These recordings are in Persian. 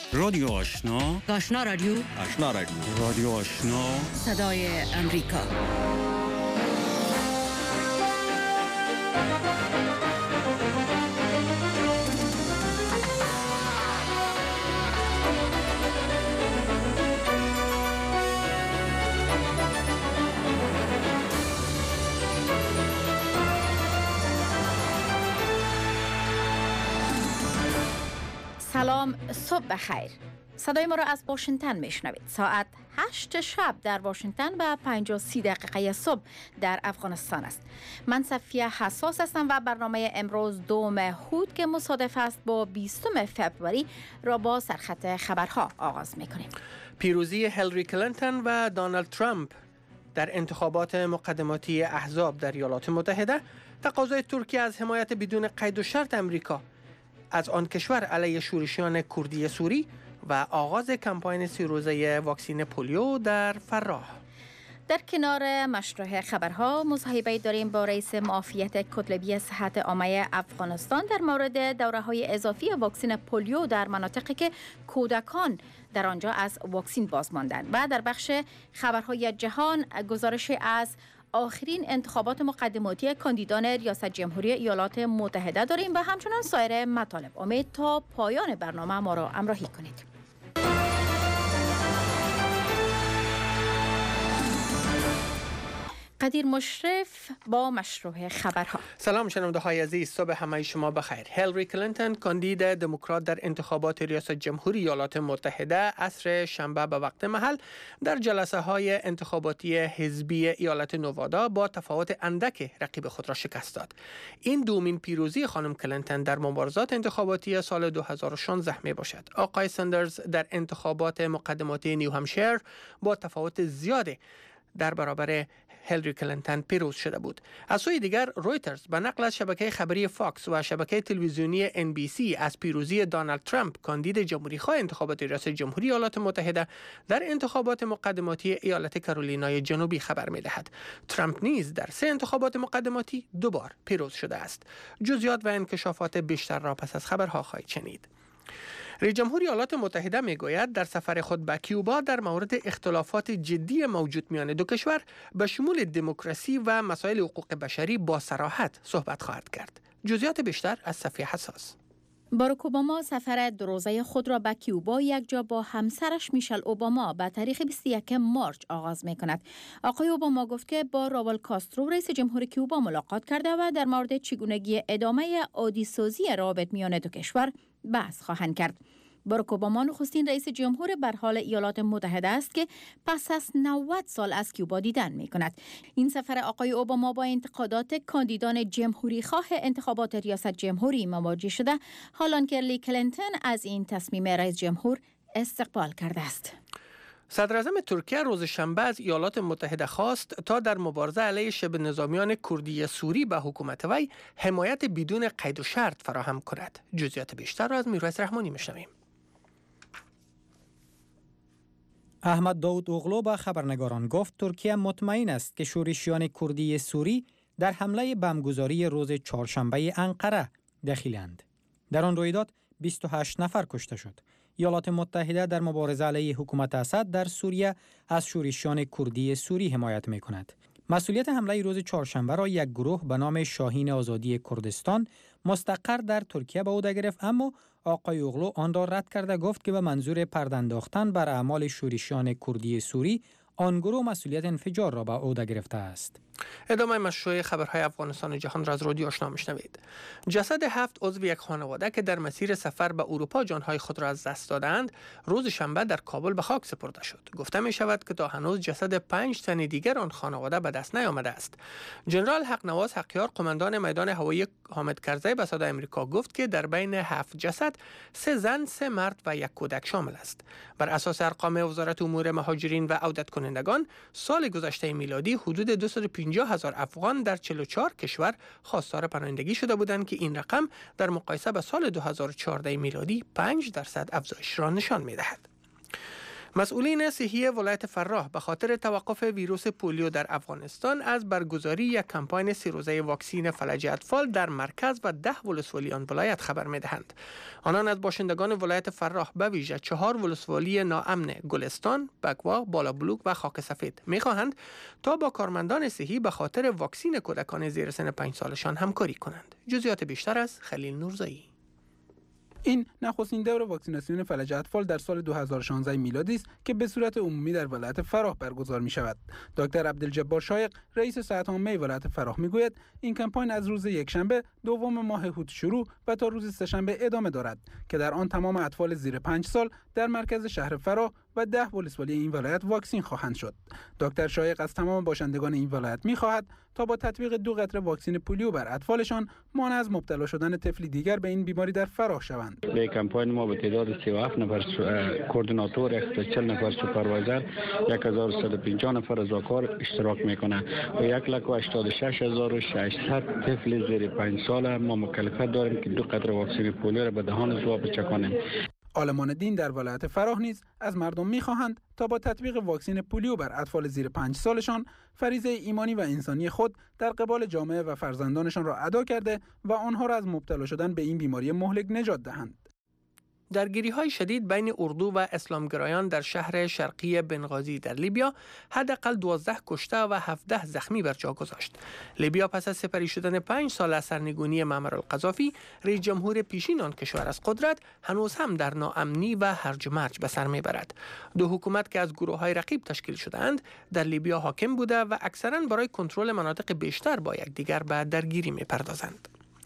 رادیو آشنا، آشنا رادیو، آشنا رادیو، رادیو آشنا، صدای امریکا. سلام، صبح بخیر. صدای ما را از واشنگتن میشنوید. ساعت 8 شب در واشنگتن و 5:30 صبح در افغانستان است. من صفیه حساس هستم و برنامه امروز 2 هود که مصادف است با 20 فوریه را با سرخط خبرها آغاز میکنیم. پیروزی هیلاری کلینتون و دونالد ترامپ در انتخابات مقدماتی احزاب در ایالات متحده، تقاضای ترکیه از حمایت بدون قید و شرط امریکا از آن کشور علیه شورشیان کردی سوری و آغاز کمپاین 3 روزه واکسین پولیو در فراه. در کنار مشروع خبرها مصاحبه داریم با رئیس معافیت کتلبی صحت عامه افغانستان در مورد دوره‌های اضافی واکسین پولیو در مناطقی که کودکان در آنجا از واکسین باز ماندند. و در بخش خبرهای جهان گزارش از آخرین انتخابات مقدماتی کاندیدان ریاست جمهوری ایالات متحده داریم و همچنان سایر مطالب. امید تا پایان برنامه ما را همراهی کنید. قدیر مشرف با مشروع خبرها. سلام شنونده های عزیز، صبح همه شما بخیر. هیلاری کلینتون کاندید دموکرات در انتخابات ریاست جمهوری ایالات متحده عصر شنبه به وقت محل در جلسه های انتخاباتی حزبی ایالت نوادا با تفاوت اندک رقیب خود را شکست داد. این دومین پیروزی خانم کلینتون در مبارزات انتخاباتی سال 2016 می باشد. آقای ساندرز در انتخابات مقدماتی نیو همشایر با تفاوت زیاد در برابر هیلاری کلینتون پیروز شده بود. از سوی دیگر رویترز به نقل از شبکه خبری فاکس و شبکه تلویزیونی NBC از پیروزی دونالد ترامپ کاندید جمهوریخواه انتخابات ریاست جمهوری ایالات متحده در انتخابات مقدماتی ایالت کارولینای جنوبی خبر می‌دهد. ترامپ نیز در 3 انتخابات مقدماتی 2 بار پیروز شده است. جزئیات و انکشافات بیشتر را پس از خبرها خواهید شنید. رئیس جمهور ایالات متحده میگوید در سفر خود به کیوبا در مورد اختلافات جدی موجود میان دو کشور به شمول دموکراسی و مسائل حقوق بشری با صراحت صحبت خواهد کرد. جزئیات بیشتر از صفیه حساس. باراک اوباما سفر 2 روزه خود را به کیوبا یکجا با همسرش میشل اوباما به تاریخ 21 مارچ آغاز می کند. آقای اوباما گفت که با راول کاسترو رئیس جمهور کیوبا ملاقات کرده و در مورد چگونگی ادامه عادی‌سازی روابط میان دو کشور بحث خواهند کرد. باراک اوباما نخستین رئیس جمهور برحال ایالات متحده است که پس از 90 سال از کیوبا دیدن می کند. این سفر آقای اوباما با انتقادات کاندیدان جمهوری خواه انتخابات ریاست جمهوری مواجه شده، حالان که هیلاری کلینتون از این تصمیم رئیس جمهور استقبال کرده است. صدر اعظم ترکیه روز شنبه از ایالات متحده خواست تا در مبارزه علیه شبه نظامیان کردی سوری به حکومت وی حمایت بدون قید و شرط فراهم کند. جزئیات بیشتر را از میرویس رحمانی میشنویم. احمد داود اوغلو به خبرنگاران گفت ترکیه مطمئن است که شورشیان کردی سوری در حمله بمبگذاری روز چهارشنبه انقره دخیلند. در آن رویداد 28 نفر کشته شد. ایالات متحده در مبارزه علیه حکومت اسد در سوریه از شورشیان کردی سوری حمایت می کند. مسئولیت حمله روز چهارشنبه را یک گروه به نام شاهین آزادی کردستان مستقر در ترکیه به عهده گرفت، اما آقای اوغلو آن را رد کرده گفت که به منظور پرداختن بر اعمال شورشیان کردی سوری آن گروه مسئولیت انفجار را به عهده گرفته است. ادامه مشروع خبرهای افغانستان و جهان را از رادیو آشنا میشنوید. جسد 7 عضو یک خانواده که در مسیر سفر به اروپا جانهای خود را از دست دادند روز شنبه در کابل به خاک سپرده شد. گفته می شود که تا هنوز جسد 5 تن دیگر آن خانواده به دست نیامده است. جنرال حقنواز حقیار قماندان میدان هوایی حامد کرزی به صدای آمریکا گفت که در بین 7 جسد 3 زن، 3 مرد و 1 کودک شامل است. بر اساس ارقام وزارت امور مهاجرین و عودت کنندگان سال گذشته میلادی حدود 250,000 افغان در 44 کشور خواستار پناهندگی شده بودند که این رقم در مقایسه با سال 2014 میلادی 5% افزایش را نشان می‌دهد. مسئولین صحی ولایت فراه به خاطر توقف ویروس پولیو در افغانستان از برگزاری یک کمپاین 3 روزه واکسین فلج اطفال در مرکز و 10 ولسوالی آن ولایت خبر می‌دهند. آنان از باشندگان ولایت فراه به ویژه 4 ولسوالی ناامن گلستان، بکوا، بالابلوک و خاک سفید می‌خواهند تا با کارمندان صحی به خاطر واکسین کودکان زیر سن 5 سالشان همکاری کنند. جزئیات بیشتر از خلیل نورزایی. این نخستین دور واکسیناسیون فلج اطفال در سال 2016 میلادی است که به صورت عمومی در ولایت فراه برگزار می شود. دکتر عبدالجبار شایق رئیس صحت عامه ولایت فراه می گوید این کمپاین از روز یکشنبه دوم ماه هوت شروع و تا روز سه‌شنبه ادامه دارد که در آن تمام اطفال زیر 5 سال در مرکز شهر فراه و 10 ولسوالی این ولایت واکسین خواهند شد. دکتر شایق از تمام باشندگان این ولایت می خواهد تا با تطبیق 2 قطره واکسین پولیو بر اطفالشان مانع از مبتلا شدن طفلی دیگر به این بیماری در فراه شوند. به کمپاین ما به تعداد 37 نفر کوردیناتور، 140 نفر سوپروایزر، 1150 نفر رضاکار اشتراک میکنه و 1,86,600 طفل زیر 5 ساله ما مکلفیت داریم که 2 قطره واکسن پولیو را به دهان زوا بچکانیم. عالمان دین در ولایت فراه نیز از مردم می‌خواهند تا با تطبیق واکسن پولیو بر اطفال زیر 5 سالشان فریضه ایمانی و انسانی خود در قبال جامعه و فرزندانشان را ادا کرده و آنها را از مبتلا شدن به این بیماری مهلک نجات دهند. درگیری‌های شدید بین اردو و اسلامگرایان در شهر شرقی بنغازی در لیبیا حداقل 12 کشته و 17 زخمی بر جا گذاشت. لیبیا پس از سپری شدن 5 سال از سرنگونی معمر القذافی، رئیس جمهور پیشین آن کشور از قدرت هنوز هم در ناامنی و هرج و مرج به سر میبرد. 2 حکومت که از گروه‌های رقیب تشکیل شده‌اند در لیبیا حاکم بوده و اکثراً برای کنترل مناطق بیشتر با یکدیگر به درگیری می‌پردازند.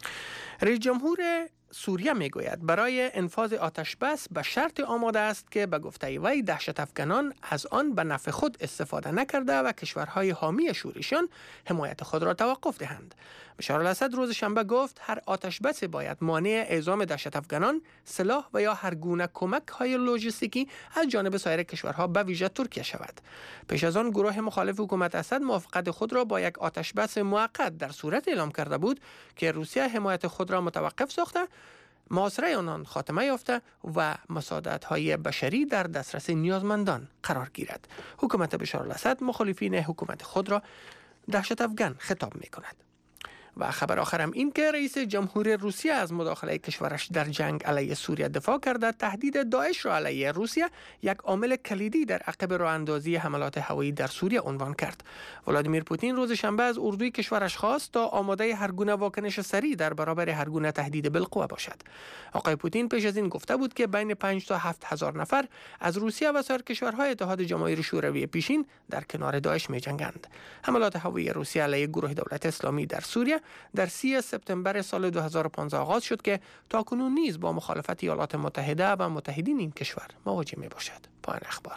رئیس جمهور سوریه میگوید برای انفاذ آتش بس به شرط آماده است که به گفته وی دهشت افغانان از آن به نفع خود استفاده نکرده و کشورهای حامی شوریشان حمایت خود را توقف دهند. بشار الاسد روز شنبه گفت هر آتش بس باید مانع اعزام دهشت افغانان، سلاح و یا هر گونه کمک های لوجستیکی از جانب سایر کشورها به ویژه ترکیه شود. پیش از آن گروه مخالف حکومت اسد موافقت خود را با یک آتش بس موقت در صورت اعلام کرده بود که روسیه حمایت خود را متوقف ساخته، محاصره آنان خاتمه یافته و مساعدت‌های بشری در دسترس نیازمندان قرار گیرد. حکومت بشار الاسد مخالفین حکومت خود را دهشت افغان خطاب می‌کند. و خبر آخرم این که رئیس جمهور روسیه از مداخله کشورش در جنگ علیه سوریه دفاع کرده، تهدید داعش را علیه روسیه یک عامل کلیدی در عقب راه‌اندازی حملات هوایی در سوریه عنوان کرد. ولادیمیر پوتین روز شنبه از اردوی کشورش خواست تا آماده هر گونه واکنش سریع در برابر هر گونه تهدید بالقوه باشد. آقای پوتین پیش از این گفته بود که بین 5 تا 7 هزار نفر از روسیه و سایر کشورهای اتحاد جماهیر شوروی پیشین در کنار داعش می‌جنگند. حملات هوایی روسیه علیه گروه دولت اسلامی در سوریه در 30 سپتامبر سال 2015 آغاز شد که تاکنون نیز با مخالفت ایالات متحده و متحدین این کشور مواجه می باشد. پایان اخبار.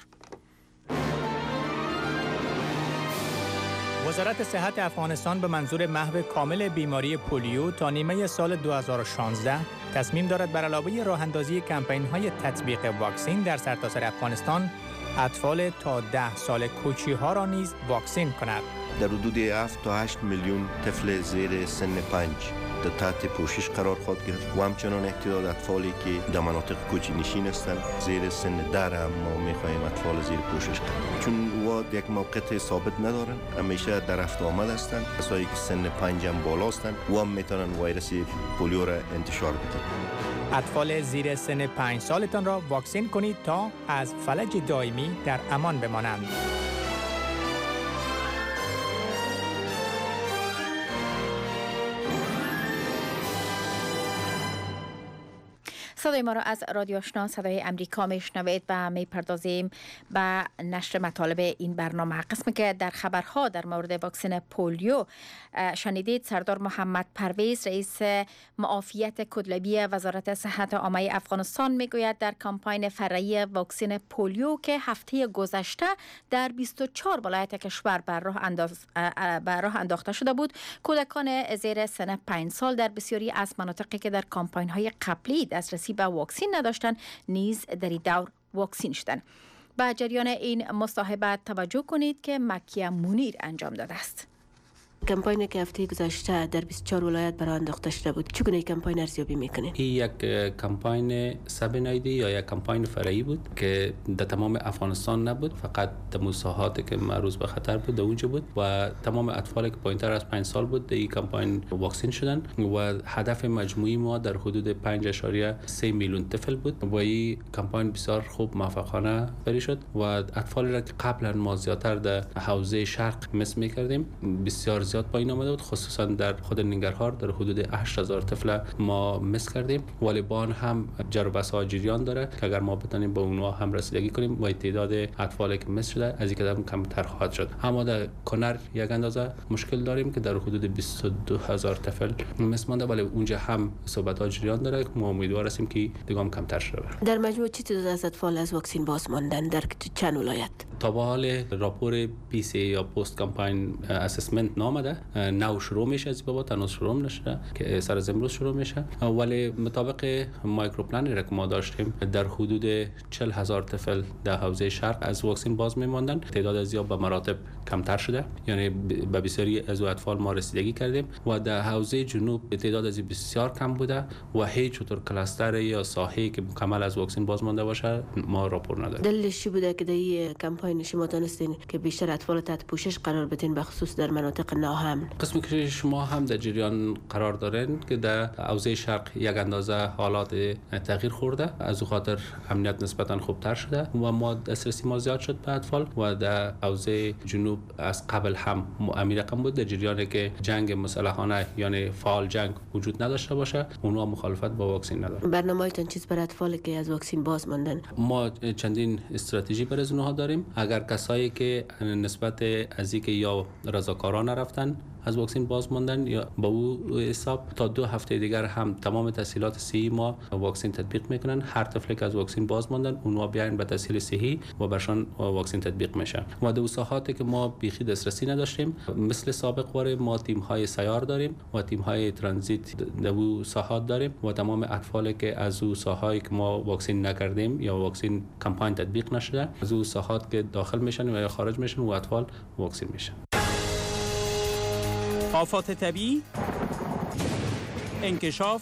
وزارت صحت افغانستان به منظور محو کامل بیماری پولیو تا نیمه سال 2016 تصمیم دارد بر علاوه راه اندازی کمپین‌های تطبیق واکسین در سرتاسر افغانستان، اطفال تا 10 سال کوچی‌ها را نیز واکسین کند. در حدود 7 تا 8 میلیون طفل زیر سن 5 در تحت پوشش قرار خواهد گرفت و همچنان اعتداد اطفالی که در مناطق کوچی نشین هستند زیر سن 10 هم ما می‌خواهیم اطفال زیر پوشش قرار، چون و یک موقعیت ثابت ندارن، همیشه در رفت و آمد هستند. کسایی که سن 5 هم بالا هستند و هم میتونن ویروس پولیو را انتشار بدن. اطفال زیر سن 5 سالتان را واکسین کنید تا از فلج دائمی در امان بمانند. صدای ما را از رادیو آشنا صدای امریکا میشنوید و میپردازیم به نشر مطالب این برنامه. قسمی که در خبرها در مورد واکسن پولیو شنیدید، سردار محمد پرویز رئیس معافیت کدلبی وزارت صحت عامه افغانستان میگوید در کمپاین فرعی واکسن پولیو که هفته گذشته در 24 ولایت کشور بر راه انداخته شده بود، کودکان زیر سن 5 سال در بسیاری از مناطقی که در کمپاین های قبلی دسترسی به واکسین نداشتند نیز در این دور واکسین شدند. به جریان این مصاحبه توجه کنید که مکیه منیر انجام داده است. کمپاینی که هفته گذشته در 24 ولایت برای انداخته شده بود، چگونه کمپاین ارزیابی میکنین؟ این یک کمپاین سبنایدی یا یک کمپاین فرعی بود که در تمام افغانستان نبود، فقط در مساحاتی که معرض به خطر بود در اونجا بود و تمام اطفالی که پایینتر از 5 سال بود در این کمپاین واکسین شدن و هدف مجموعی ما در حدود 5.3 میلیون طفل بود و این کمپاین بسیار خوب موفقانه بری شد و اطفالی را که قبلا ما زیادتر در حوزه شرق مس می‌کردیم بسیار زیاد پایین آمده بود، خصوصا در خود ننگرهار در حدود 8000 طفل ما مس کردیم. ولی با آن هم جربه‌ها جریان داره که اگر ما بتونیم با اونها هم رسیدگی کنیم و تعداد اطفالی که مس شده از این قدم کمتر خواهد شد. اما در کنر یک اندازه مشکل داریم که در حدود 22000 طفل مس مانده، ولی اونجا هم صحبت‌ها جریان داره که ما امیدوار هستیم که دیگه کمتر شه. در مجموع چه تعداد از اطفال از واکسین باز ماندن در چند ولایت؟ تا به حال راپور PC یا پست کمپاین اسسمنت نامده، نو شروع میشه از بابا تنوس شروع نشده که سر از امروز شروع میشه، ولی مطابق مایکرو پلانی را که ما داشتیم در حدود 40000 طفل در حوزه شرق از واکسین باز میماندن. تعداد زیاد به مراتب کمتر شده، یعنی به بسیاری از اطفال ما رسیدگی کردیم و در حوزه جنوب تعداد از بسیار کم بوده و هیچ طور کلاستر یا ساحه‌ای که مکمل از واکسین باز مانده باشه ما راپور نداریم. دلیلش چی بوده که در این کمپاین شما دانستین که بیشتر اطفال تحت پوشش قرار بدین، به خصوص در مناطق ناامن؟ قسمی که شما هم در جریان قرار دارین که در حوزه شرق یک اندازه حالات تغییر خورده، از او خاطر امنیت نسبتا خوبتر شده و ما دسترسی ما زیاد شد به اطفال و در حوزه جنوب از قبل هم امیر رقم بود در جریانی که جنگ مسلحانه یعنی فعال جنگ وجود نداشته باشه، اونها مخالفت با واکسین ندارن. برنامه‌تون چیز برای اطفالی که از واکسین باز ماندن؟ ما چندین استراتژی برای اونها داریم. اگر کسایی که نسبت از اینکه یا رضاکارانه رفتن از واکسین باز ماندن یا با او حساب تا 2 هفته دیگر هم تمام تسهیلات صحی ما واکسین تطبیق میکنن. هر طفلی که از واکسین باز ماندن اونها بیاین به تسهیل صحی و برشان واکسین تطبیق میشه. و در ساحاتی که ما بیخی دسترسی نداشتیم مثل سابق واره ما تیم های سیار داریم و تیم های ترانزیت در او ساحات داریم و تمام اطفالی که از او ساحایی که ما واکسین نکردیم یا واکسین کمپاین تطبیق نشده از او ساحات که داخل میشن و یا خارج میشن و اطفال واکسین میشن. آفات طبیعی، انکشاف،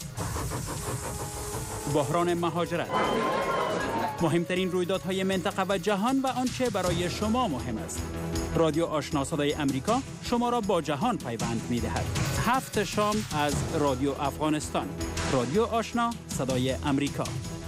بحران مهاجرت، مهمترین رویدادهای منطقه و جهان و آنچه برای شما مهم است. رادیو آشنا صدای امریکا شما را با جهان پیوند می‌دهد. 7 شام از رادیو افغانستان. رادیو آشنا صدای امریکا.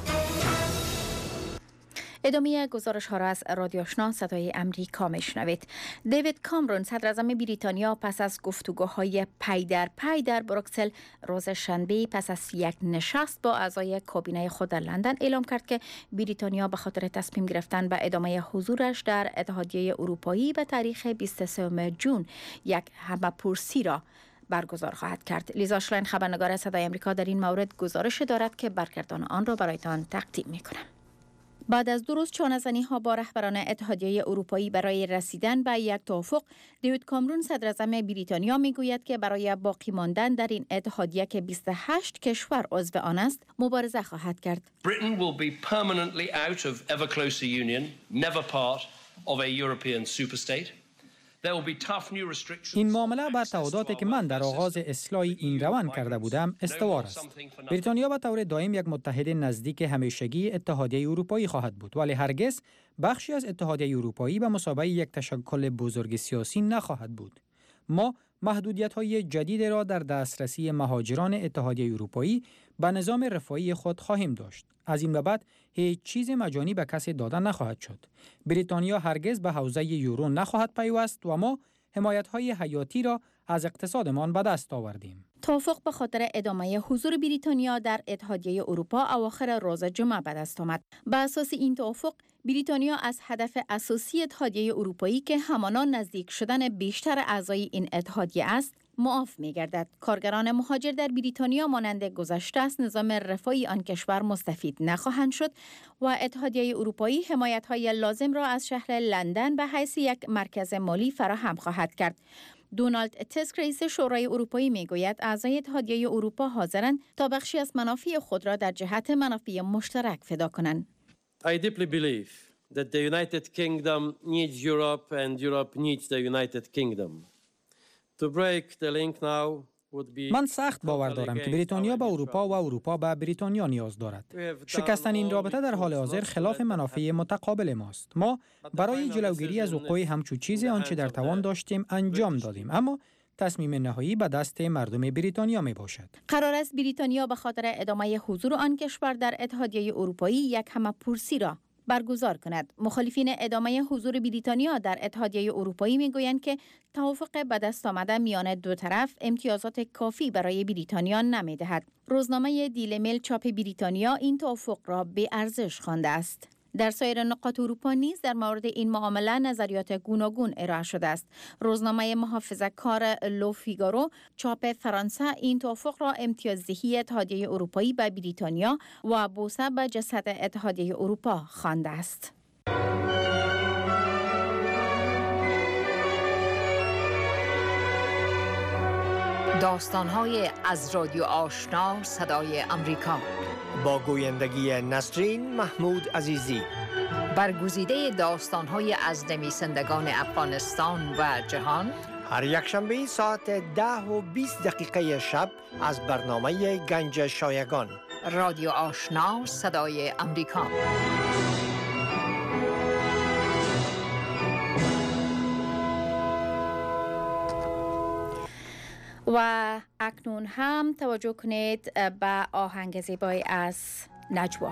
ادامه گزارش ها را از رادیو آشنا صدای امریکا میشنوید. دیوید کامرون صدر اعظم بریتانیا پس از گفتگوهای پی در پی در بروکسل روز شنبه پس از یک نشست با اعضای کابینه خود در لندن اعلام کرد که بریتانیا به خاطر تصمیم گرفتن به ادامه حضورش در اتحادیه اروپایی به تاریخ 23 جون یک همه‌پرسی را برگزار خواهد کرد. لیزا شلاین خبرنگار صدای امریکا در این مورد گزارش دارد که برگردان آن را برایتان تقدیم می‌کنم. بعد از 2 روز چانه‌زنی‌ها با رهبران اتحادیه اروپایی برای رسیدن به یک توافق، دیوید کامرون صدر اعظم بریتانیا میگوید که برای باقی ماندن در این اتحادیه که 28 کشور عضو آن است، مبارزه خواهد کرد. Britain will be permanently out of ever closer union, never part of a European superstate. این معامله بر تعهداتی که من در آغاز اصلاح این روند کرده بودم استوار است. بریتانیا به طور دائم یک متحد نزدیک همیشگی اتحادیه اروپایی خواهد بود، ولی هرگز بخشی از اتحادیه اروپایی به مثابه یک تشکل بزرگ سیاسی نخواهد بود. ما محدودیت‌های جدید را در دسترسی مهاجران اتحادیه اروپایی به نظام رفاهی خود خواهیم داشت. از این به بعد هیچ چیز مجانی به کسی داده نخواهد شد. بریتانیا هرگز به حوزه یورو نخواهد پیوست و ما حمایت‌های حیاتی را از اقتصادمان به دست آوردیم. توافق به خاطر ادامه حضور بریتانیا در اتحادیه اروپا اواخر روز جمعه به دست آمد. بر اساس این توافق بریتانیا از هدف اساسی اتحادیه اروپایی که همانان نزدیک شدن بیشتر اعضای این اتحادیه است معاف می‌گردد. کارگران مهاجر در بریتانیا مانند گذشته از نظام رفاهی آن کشور مستفید نخواهند شد و اتحادیه اروپایی حمایت‌های لازم را از شهر لندن به حیث یک مرکز مالی فراهم خواهد کرد. دونالد تسک رئیس شورای اروپایی میگوید اعضای اتحادیه اروپا حاضرند تا بخشی از منافع خود را در جهت منافع مشترک فدا کنند. I deeply believe that the United Kingdom needs Europe and Europe needs the United Kingdom. To break the link now would be من سخت باور دارم که بریتانیا به اروپا و اروپا به بریتانیا نیاز دارد. شکستن این رابطه در حال حاضر خلاف منافع متقابل ماست. ما برای جلوگیری از وقوع همچون چیزی آنچه در توان داشتیم انجام دادیم، اما تصمیم نهایی به دست مردم بریتانیا می باشد. قرار است بریتانیا به خاطر ادامه حضور آن کشور در اتحادیه اروپایی یک همه‌پرسی را برگزار کند. مخالفین ادامه حضور بریتانیا در اتحادیه اروپایی میگویند که توافق به دست آمده میان دو طرف امتیازات کافی برای بریتانیا نمیدهد. روزنامه دیلی میل چاپ بریتانیا این توافق را بی ارزش خوانده است. در سایر نقاط اروپا نیز در مورد این معامله نظریات گوناگون ارائه شده است. روزنامه محافظه‌کار لو فیگارو چاپ فرانسه این توافق را امتیازدهی اتحادیه اروپایی به بریتانیا و بوسه به جسد اتحادیه اروپا خوانده است. داستان‌های از رادیو آشنا صدای امریکا با گویندگی نسرین محمود عزیزی. برگزیده داستان‌های از نویسندگان افغانستان و جهان هر یک شنبه ساعت 10:20 شب از برنامه گنج شایگان. رادیو آشنا صدای امریکا. و اکنون هم توجه کنید به آهنگ زیبایی از نجوا.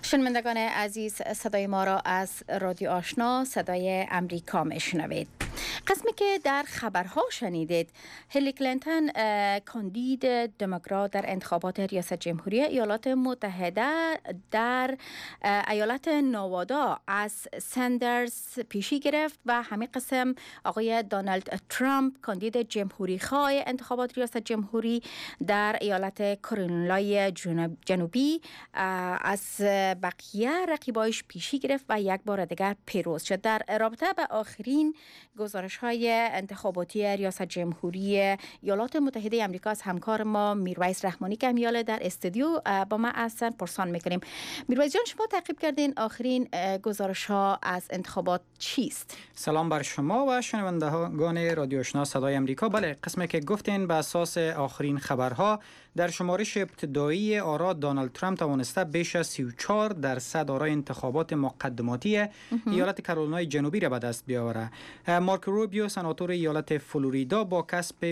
شنوندگان عزیز، صدای ما را از رادیو آشنا صدای امریکا میشنوید. قسمی که در خبرها شنیدید، هیلی کلینتون کاندید دموکرات در انتخابات ریاست جمهوری ایالات متحده در ایالت نوادا از سندرز پیشی گرفت و همین قسم آقای دونالد ترامپ کاندید جمهوری خواه انتخابات ریاست جمهوری در ایالت کارولینای جنوبی از بقیه رقیبایش پیشی گرفت و یک بار دیگر پیروز شد. در رابطه به آخرین گزارش‌های انتخاباتی ریاست جمهوری ایالات متحده آمریکا از همکار ما میرویس رحمانی کمیاله در استودیو با ما هستن پرسان میکنیم. میرویس جان، شما تعقیب کردین آخرین گزارش‌ها از انتخابات چیست؟ سلام بر شما و شنوندگان رادیو آشنا صدای آمریکا. بله، قسمی که گفتین به اساس آخرین خبرها در شمارش ابتدایی آرا دونالد ترامپ توانسته بیش از 34% آرای انتخابات مقدماتی ایالت کارولینای جنوبی را به دست بیاوره. مارک روبیو سناتور ایالت فلوریدا با کسب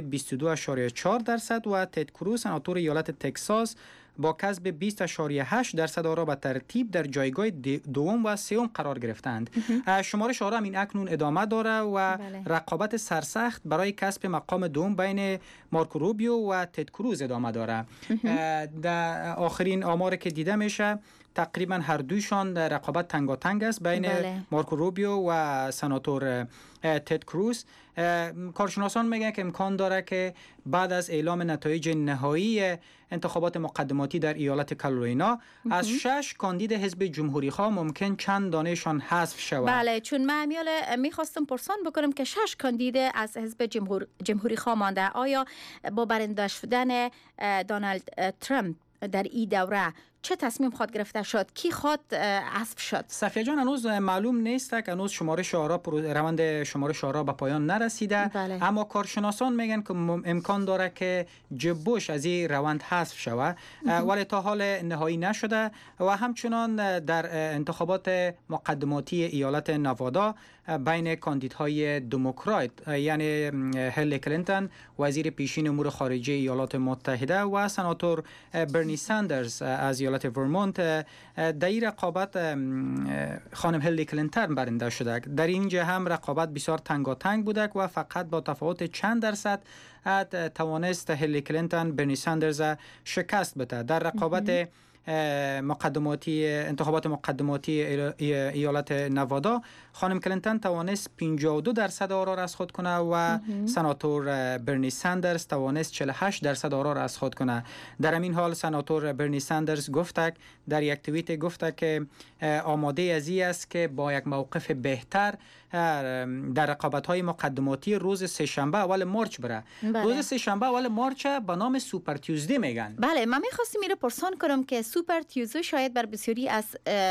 22.4% و تد کروز سناتور ایالت تگزاس با کسب 20.8% آرا به ترتیب در جایگاه دوم و سوم قرار گرفتند. شمارش آرا این اکنون ادامه داره و رقابت سرسخت برای کسب مقام دوم بین مارک روبیو و تد کروز ادامه داره. در آخرین آمار که دیده میشه تقریبا هر دویشان رقابت تنگاتنگ است بین مارک روبیو و سناتور تد کروز. کارشناسان میگن که امکان داره که بعد از اعلام نتایج نهایی انتخابات مقدماتی در ایالت کارولینا از 6 کاندید حزب جمهوری خواه ممکن چند دانهشان حذف شود. بله، چون من میخواستم پرسان بکنم که 6 کاندید از حزب جمهوری خواه مانده. آیا با برنده شدن دونالد ترامپ در این دوره چه تصمیم خود گرفته شد؟ کی خود حذف شد؟ صفیه جان، هنوز معلوم نیست که هنوز شمارش آرا روند شمارش آرا به پایان نرسیده. اما کارشناسان میگن که امکان داره که جب بوش از این روند حذف شود، ولی تا حال نهایی نشده. و همچنان در انتخابات مقدماتی ایالت نوادا بین کاندیدهای دموکرات یعنی هیلی کلینتون وزیر پیشین امور خارجه ایالات متحده و سناتور برنی ساندرز از ایالت ورمونت در این رقابت خانم هیلی کلینتون برنده شده. در اینجا هم رقابت بسیار تنگاتنگ بوده و فقط با تفاوت چند درصد توانست هیلی کلینتون برنی ساندرز شکست بده. در رقابت انتخابات مقدماتی ایالت نوادا خانم کلینتون توانست 52% آرا را از خود کنه و سناتور برنی ساندرز توانست 48% آرا را از خود کنه. در همین حال سناتور برنی ساندرز گفته در یک توییت گفته که آماده ازی است که با یک موقف بهتر در رقابت‌های مقدماتی روز سه‌شنبه اول مارچ بره. روز سه‌شنبه اول مارچ به نام سوپر تیوزدی میگن. بله، من می‌خواستم میره پرسان کنم که سوپر تیوزدی شاید بر بسیاری از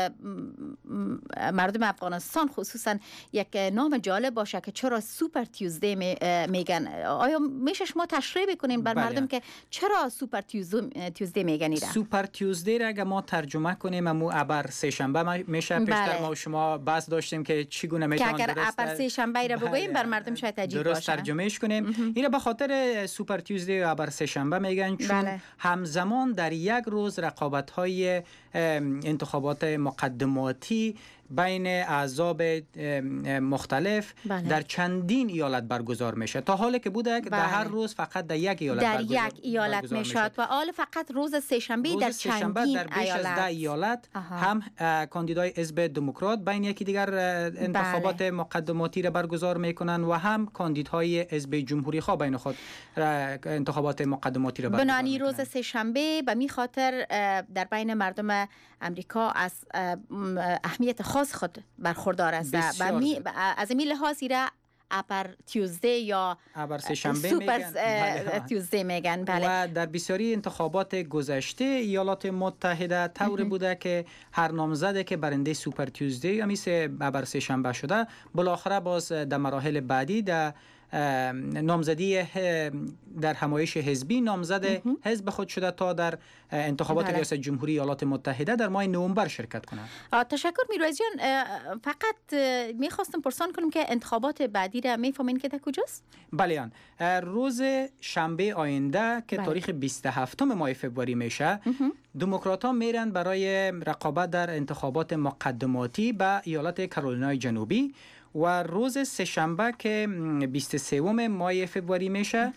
مردم افغانستان خصوصا یک نام جالب باشه که چرا سوپر تیوزدی میگن. آیا میشه شما تشریح بکنین بر مردم که چرا سوپر تیوزدی میگن؟ سوپر تیوزدی را اگه ما ترجمه کنیم مو ابر سه‌شنبه میشه. پیشتر ما و شما بحث داشتیم که چگونه میتونه ابر سه‌شنبه را بگوییم بر مردم شاید عجیب باشه. درست ترجمهش کنیم. اینو به خاطر سوپر تیوزدی و ابر سه‌شنبه میگن چون همزمان در یک روز رقابت‌های انتخابات مقدماتی بین احزاب مختلف در چندین ایالت برگزار میشه. تا حالی که بوده که در هر روز فقط در یک ایالت میشد و حال فقط روز سه‌شنبه در چندین در بیش از 10 ایالت هم کاندیدای حزب دموکرات بین یکی دیگر انتخابات مقدماتی را برگزار میکنن و هم کاندیدهای حزب جمهوری خواه بین خود انتخابات مقدماتی را برگزار بنانی روز سه‌شنبه به می خاطر در بین مردم امریکا از اهمیت خاص خود برخوردار است. از این لحاظ را ابر تیوزدی یا سوپر تیوزدی میگن. و در بسیاری انتخابات گذشته ایالات متحده طوری بوده که هر نامزده که برنده سوپر تیوزدی یا مثل ابر سه‌شنبه شده بالاخره باز در مراحل بعدی در نامزدی در همایش حزبی نامزد حزب خود شده تا در انتخابات ریاست جمهوری ایالات متحده در ماه نوامبر شرکت کنند. تشکر میرویس جان. فقط میخواستم پرسان کنم که انتخابات بعدی را میفهمین که در کجاست؟ بله، روز شنبه آینده که تاریخ 27 ماه فوریه میشه، دموکرات ها میرن برای رقابت در انتخابات مقدماتی به ایالت کارولینای جنوبی و روز سه‌شنبه که 23 ماه فوریه میشه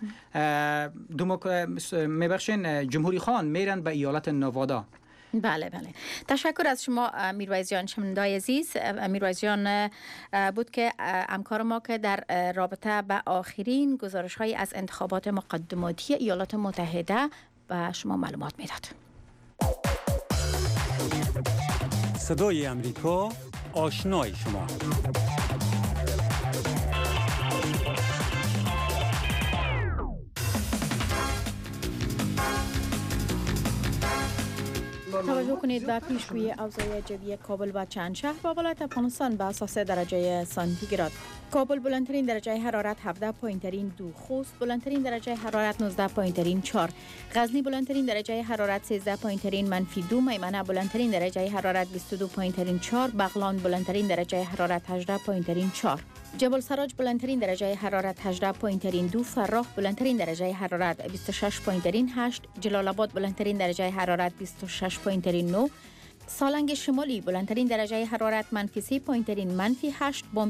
جمهوری خان میرن به ایالت نوادا. بله. تشکر از شما میرویس جان. شنوندای عزیز، میرویس جان بود که همکار ما که در رابطه به آخرین گزارش‌های از انتخابات مقدماتی ایالات متحده به شما معلومات میداد. صدای امریکا، آشنای شما. توجه کنید به پیشگویی اوضاع جوی کابل و چند شهر و ولایت افغانستان به اساس درجه سانتیگراد. کابل بلندترین درجه حرارت 17.2، خوست بلندترین درجه حرارت 19.4، غزنی بلندترین درجه حرارت 13.-، میمنه بلندترین درجه حرارت 22.4، بغلان بلندترین درجه حرارت 18.4، جبل سراج بلندترین درجه حرارت 18.2، فراه بلندترین درجه حرارت 26.8، جلال آباد بلندترین درجه حرارت 26.9، سالنگ شمالی بلندترین درجه حرارت -3.-8 با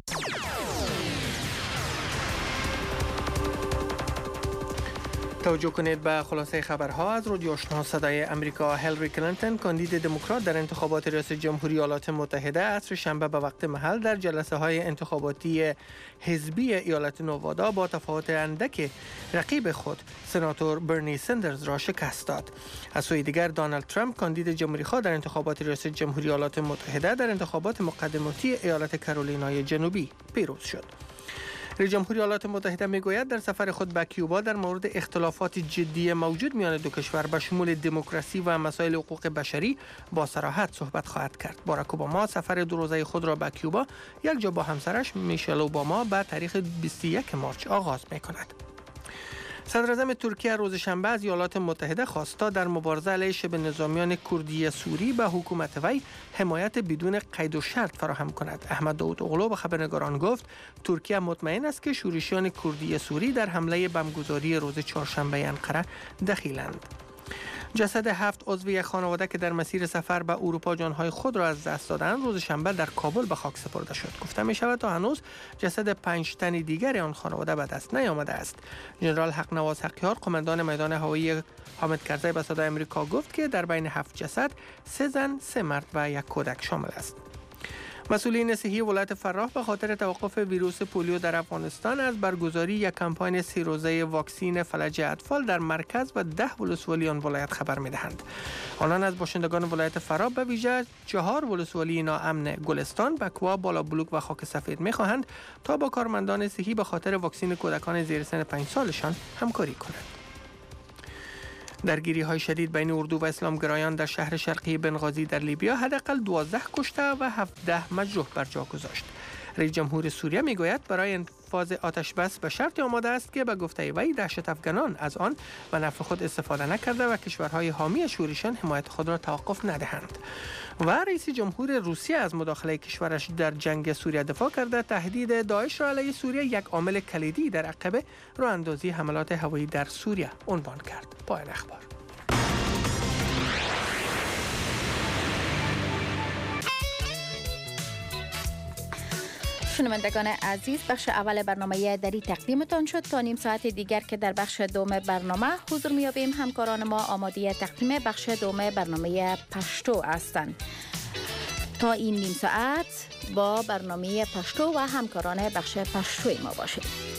توجه کنید به خلاصه خبرها از رادیو آشنا صدای امریکا. هیلاری کلینتون کاندید دموکرات در انتخابات ریاست جمهوری ایالات متحده عصر شنبه به وقت محل در جلسه های انتخاباتی حزبی ایالت نوادا با تفاوت اندک رقیب خود سناتور برنی سندرز را شکست داد. از سوی دیگر دونالد ترامپ کاندید جمهوری خواه در انتخابات ریاست جمهوری ایالات متحده در انتخابات مقدماتی ایالت کارولینای جنوبی پیروز شد. رئیس جمهوری ایالات متحده میگوید در سفر خود به کیوبا در مورد اختلافات جدی موجود میان دو کشور به شمول دموکراسی و مسائل حقوق بشری با صراحت صحبت خواهد کرد. باراک اوباما سفر 2 روزه خود را به کیوبا یک جا با همسرش میشل اوباما به تاریخ 21 مارس آغاز میکند. صدراعظم ترکیه روز شنبه از ایالات متحده خواست تا در مبارزه علیه شبه نظامیان کردی سوری به حکومت وی حمایت بدون قید و شرط فراهم کند. احمد داود اوغلو به خبرنگاران گفت ترکیه مطمئن است که شورشیان کردی سوری در حمله بمبگذاری روز چهارشنبه انقره دخیلند. جسد 7 عضو یک خانواده که در مسیر سفر به اروپا جانهای خود را از دست دادند روز شنبه در کابل به خاک سپرده شد. گفته می شود تا هنوز جسد 5 تن دیگر آن خانواده به دست نیامده است. ژنرال حقنواس حقیار قماندان میدان هوایی حامد کرزی به صدای آمریکا گفت که در بین 7 جسد 3 زن، 3 مرد و 1 کودک شامل است. مسئولین صحی ولایت فراه به خاطر توقف ویروس پولیو در افغانستان از برگزاری یک کمپاین 3 روزه واکسین فلج اطفال در مرکز و 10 ولسوالی آن ولایت خبر می‌دهند. آنان از باشندگان ولایت فراه به ویژه 4 ولسوالی ناامن گلستان، بکوا، بالا بلوک و خاک سفید می‌خواهند تا با کارمندان صحی به خاطر واکسین کودکان زیر سن 5 سالشان همکاری کنند. درگیری‌های شدید بین اردو و اسلامگرایان در شهر شرقی بنغازی در لیبیا حداقل 12 کشته و 17 مجروح بر جا گذاشت. رئیس جمهور سوریه میگوید برای انفاذ آتش بس به شرط آماده است که به گفته وی دهشت افغانان از آن به نفع خود استفاده نکرده و کشورهای حامی شورشیان حمایت خود را توقف ندهند. و رئیس جمهور روسیه از مداخله کشورش در جنگ سوریه دفاع کرده. تهدید داعش را علیه سوریه یک عامل کلیدی در عقب راه‌اندازی حملات هوایی در سوریه عنوان کرد. پایان اخبار. شنوندگان عزیز، بخش اول برنامه دری تقدیمتان شد. تا نیم ساعت دیگر که در بخش دوم برنامه حضور می‌یابیم، همکاران ما آماده تقدیم بخش دوم برنامه پشتو هستند. تا این نیم ساعت با برنامه پشتو و همکاران بخش پشتوی ما باشید.